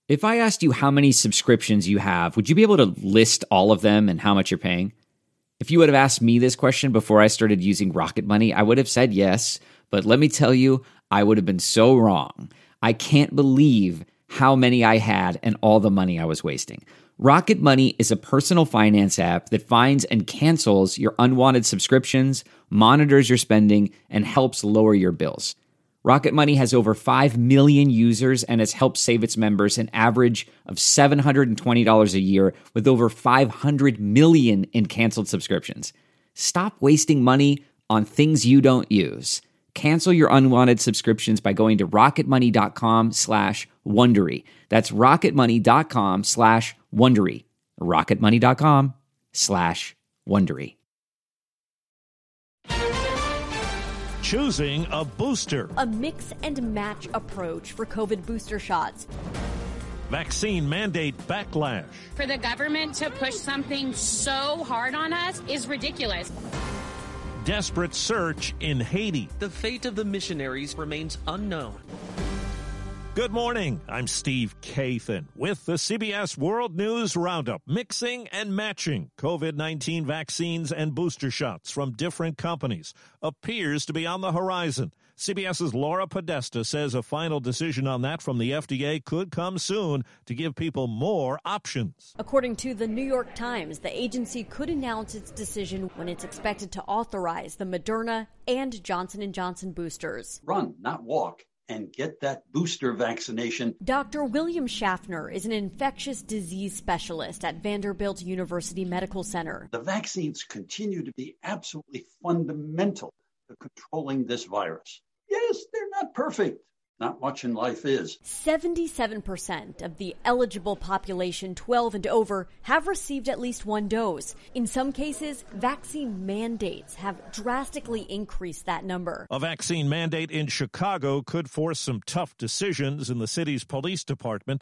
If I asked you how many subscriptions you have, would you be able to list all of them and how much you're paying? If you would have asked me this question before I started using Rocket Money, I would have said yes, but let me tell you, I would have been so wrong. I can't believe how many I had and all the money I was wasting. Rocket Money is a personal finance app that finds and cancels your unwanted subscriptions, monitors your spending, and helps lower your bills. Rocket Money has over 5 million users and has helped save its members an average of $720 a year with over 500 million in canceled subscriptions. Stop wasting money on things you don't use. Cancel your unwanted subscriptions by going to rocketmoney.com/Wondery. That's rocketmoney.com/Wondery. rocketmoney.com/Wondery. Choosing a booster. A mix and match approach for COVID booster shots. Vaccine mandate backlash. For the government to push something so hard on us is ridiculous. Desperate search in Haiti. The fate of the missionaries remains unknown. Good morning. I'm Steve Kathan with the CBS World News Roundup, mixing and matching COVID-19 vaccines and booster shots from different companies appears to be on the horizon. CBS's Laura Podesta says a final decision on that from the FDA could come soon to give people more options. According to the New York Times, the agency could announce its decision when it's expected to authorize the Moderna and Johnson & Johnson boosters. Run, not walk, and get that booster vaccination. Dr. William Schaffner is an infectious disease specialist at Vanderbilt University Medical Center. The vaccines continue to be absolutely fundamental to controlling this virus. Yes, they're not perfect. Not much in life is. 77% of the eligible population 12 and over have received at least one dose. In some cases, vaccine mandates have drastically increased that number. A vaccine mandate in Chicago could force some tough decisions in the city's police department.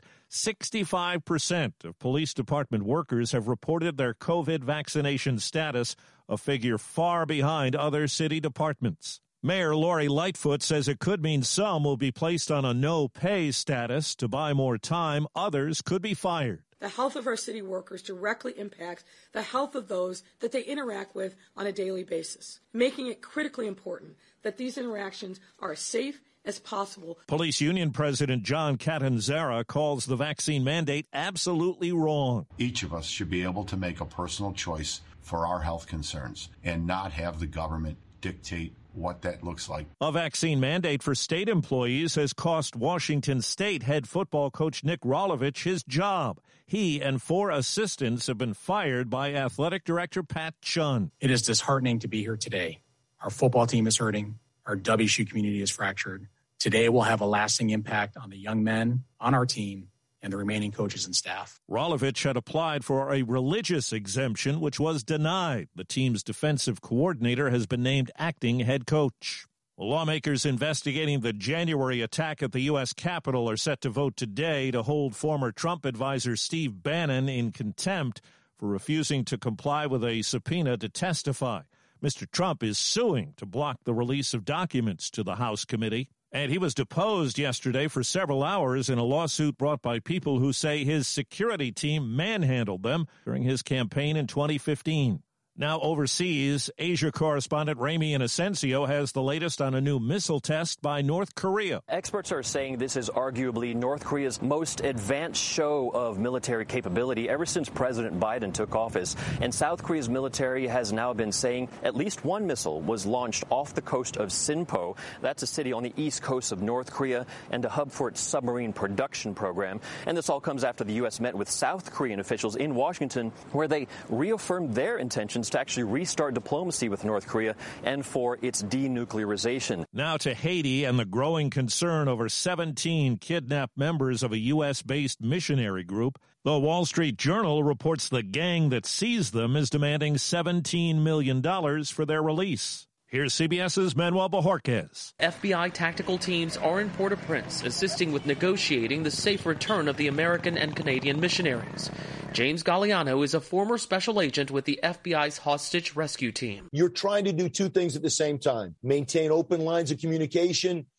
65% of police department workers have reported their COVID vaccination status, a figure far behind other city departments. Mayor Lori Lightfoot says it could mean some will be placed on a no-pay status to buy more time. Others could be fired. The health of our city workers directly impacts the health of those that they interact with on a daily basis, making it critically important that these interactions are as safe as possible. Police Union President John Catanzara calls the vaccine mandate absolutely wrong. Each of us should be able to make a personal choice for our health concerns and not have the government dictate what that looks like. A vaccine mandate for state employees has cost Washington State head football coach Nick Rolovich his job. He and 4 assistants have been fired by athletic director Pat Chun. It is disheartening to be here today. Our football team is hurting. Our WSU community is fractured. Today will have a lasting impact on the young men on our team and the remaining coaches and staff. Rolovich had applied for a religious exemption, which was denied. The team's defensive coordinator has been named acting head coach. Lawmakers investigating the January attack at the U.S. Capitol are set to vote today to hold former Trump advisor Steve Bannon in contempt for refusing to comply with a subpoena to testify. Mr. Trump is suing to block the release of documents to the House committee. And he was deposed yesterday for several hours in a lawsuit brought by people who say his security team manhandled them during his campaign in 2015. Now overseas, Asia correspondent Ramy Inocencio has the latest on a new missile test by North Korea. Experts are saying this is arguably North Korea's most advanced show of military capability ever since President Biden took office. And South Korea's military has now been saying at least one missile was launched off the coast of Sinpo. That's a city on the east coast of North Korea and a hub for its submarine production program. And this all comes after the U.S. met with South Korean officials in Washington, where they reaffirmed their intentions to actually restart diplomacy with North Korea and for its denuclearization. Now to Haiti and the growing concern over 17 kidnapped members of a U.S.-based missionary group. The Wall Street Journal reports the gang that seized them is demanding $17 million for their release. Here's CBS's Manuel Bojorquez. FBI tactical teams are in Port-au-Prince, assisting with negotiating the safe return of the American and Canadian missionaries. James Galliano is a former special agent with the FBI's hostage rescue team. You're trying to do two things at the same time: maintain open lines of communication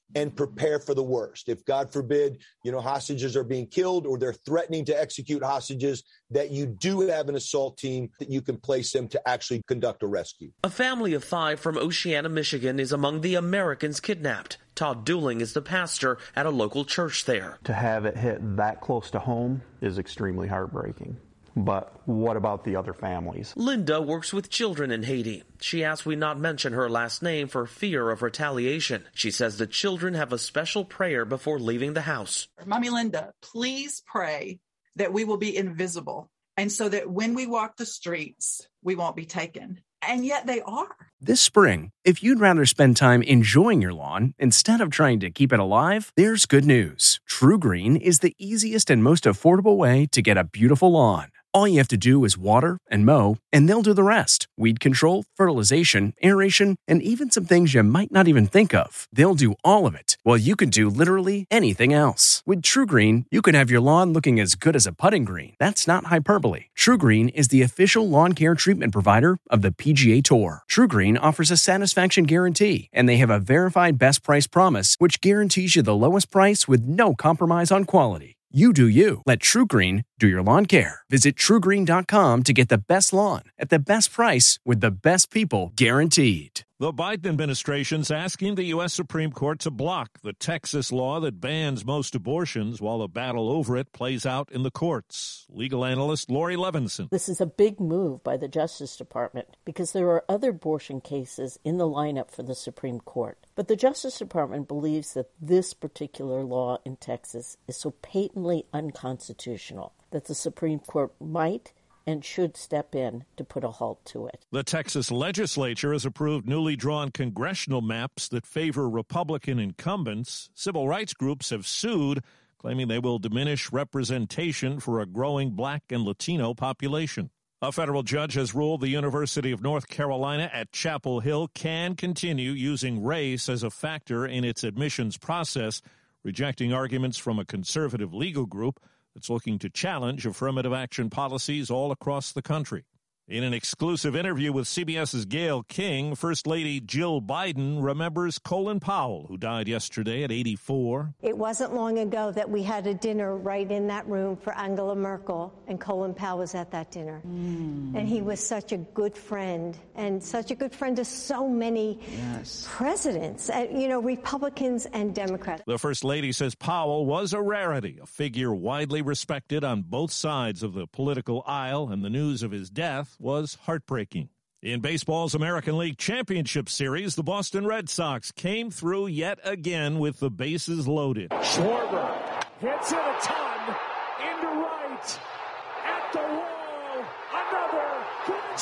and prepare for the worst. If, God forbid, hostages are being killed or they're threatening to execute hostages, that you do have an assault team that you can place them to actually conduct a rescue. A family of 5 from Oceana, Michigan is among the Americans kidnapped. Todd Dooling is the pastor at a local church there. To have it hit that close to home is extremely heartbreaking. But what about the other families? Linda works with children in Haiti. She asked we not mention her last name for fear of retaliation. She says the children have a special prayer before leaving the house. Mommy Linda, please pray that we will be invisible, and so that when we walk the streets, we won't be taken. And yet they are. This spring, if you'd rather spend time enjoying your lawn instead of trying to keep it alive, there's good news. True Green is the easiest and most affordable way to get a beautiful lawn. All you have to do is water and mow, and they'll do the rest. Weed control, fertilization, aeration, and even some things you might not even think of. They'll do all of it, while you can do literally anything else. With True Green, you can have your lawn looking as good as a putting green. That's not hyperbole. True Green is the official lawn care treatment provider of the PGA Tour. True Green offers a satisfaction guarantee, and they have a verified best price promise, which guarantees you the lowest price with no compromise on quality. You do you. Let True Green do your lawn care. Visit TrueGreen.com to get the best lawn at the best price with the best people guaranteed. The Biden administration's asking the U.S. Supreme Court to block the Texas law that bans most abortions while the battle over it plays out in the courts. Legal analyst Lori Levinson. This is a big move by the Justice Department because there are other abortion cases in the lineup for the Supreme Court. But the Justice Department believes that this particular law in Texas is so patently unconstitutional that the Supreme Court might and should step in to put a halt to it. The Texas legislature has approved newly drawn congressional maps that favor Republican incumbents. Civil rights groups have sued, claiming they will diminish representation for a growing Black and Latino population. A federal judge has ruled the University of North Carolina at Chapel Hill can continue using race as a factor in its admissions process, rejecting arguments from a conservative legal group that's looking to challenge affirmative action policies all across the country. In an exclusive interview with CBS's Gayle King, First Lady Jill Biden remembers Colin Powell, who died yesterday at 84. It wasn't long ago that we had a dinner right in that room for Angela Merkel, and Colin Powell was at that dinner. And he was such a good friend, and such a good friend to so many presidents, Republicans and Democrats. The First Lady says Powell was a rarity, a figure widely respected on both sides of the political aisle, and the news of his death was heartbreaking. In baseball's American League Championship Series, the Boston Red Sox came through yet again with the bases loaded. Schwarber hits it a ton into right at the wall. Another grand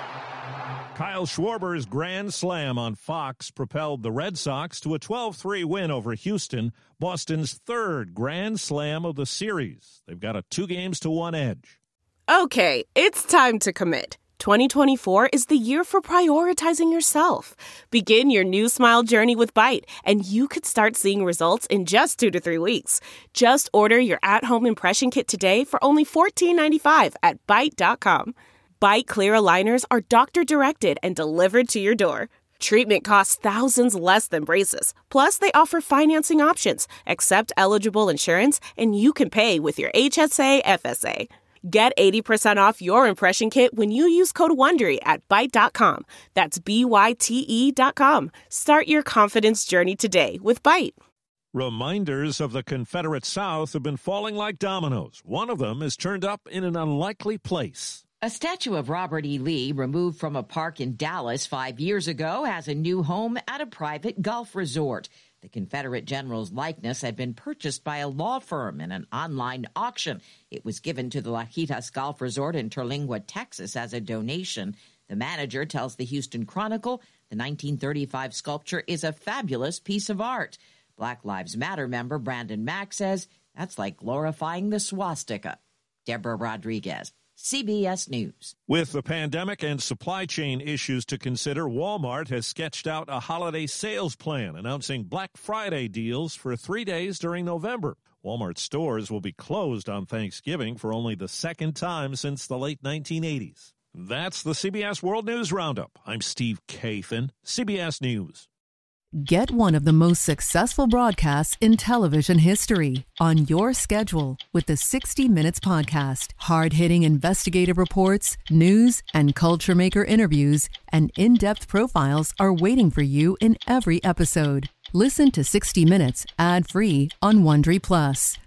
slam. Kyle Schwarber's grand slam on Fox propelled the Red Sox to a 12-3 win over Houston, Boston's third grand slam of the series. They've got a 2-1 edge. Okay, it's time to commit. 2024 is the year for prioritizing yourself. Begin your new smile journey with Byte, and you could start seeing results in just 2 to 3 weeks. Just order your at-home impression kit today for only $14.95 at Byte.com. Byte Clear aligners are doctor-directed and delivered to your door. Treatment costs thousands less than braces. Plus, they offer financing options, accept eligible insurance, and you can pay with your HSA FSA. Get 80% off your impression kit when you use code WONDERY at Byte.com. That's BYTE.com. Start your confidence journey today with Byte. Reminders of the Confederate South have been falling like dominoes. One of them is turned up in an unlikely place. A statue of Robert E. Lee, removed from a park in Dallas 5 years ago, has a new home at a private golf resort. The Confederate general's likeness had been purchased by a law firm in an online auction. It was given to the Lajitas Golf Resort in Terlingua, Texas, as a donation. The manager tells the Houston Chronicle the 1935 sculpture is a fabulous piece of art. Black Lives Matter member Brandon Mack says that's like glorifying the swastika. Deborah Rodriguez, CBS News. With the pandemic and supply chain issues to consider, Walmart has sketched out a holiday sales plan announcing Black Friday deals for 3 days during November. Walmart stores will be closed on Thanksgiving for only the second time since the late 1980s. That's the CBS World News Roundup. I'm Steve Kathan, CBS News. Get one of the most successful broadcasts in television history on your schedule with the 60 Minutes Podcast. Hard-hitting investigative reports, news, and culture maker interviews, and in-depth profiles are waiting for you in every episode. Listen to 60 Minutes ad-free on Wondery Plus.